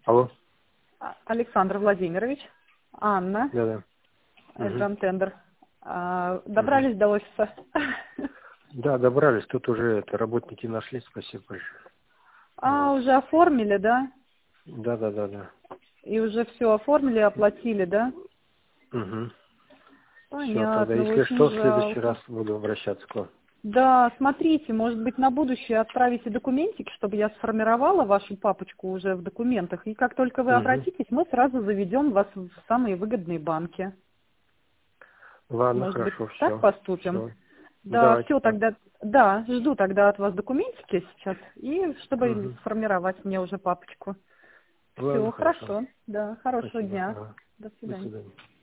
Алло. Александр Владимирович, Анна, Да-да. Угу. Джамтендер. Добрались до офиса? Да, добрались. Тут уже работники нашли. Спасибо большое. Вот. Уже оформили, да? Да. И уже все оформили, оплатили, да? Угу. Все, тогда, Понятно, если очень что, в следующий жалко. раз буду обращаться к вам. Да, смотрите, может быть, на будущее отправите документики, чтобы я сформировала вашу папочку уже в документах. И как только вы Угу. обратитесь, мы сразу заведем вас в самые выгодные банки. Ладно, Может быть, хорошо, так все. поступим? Все. Да, Давайте все так. тогда, да, жду тогда от вас документики сейчас, и чтобы Угу. сформировать мне уже папочку. Ладно, Все, хорошо. хорошо, да, хорошего Спасибо. дня. Ага. До До свидания. свидания.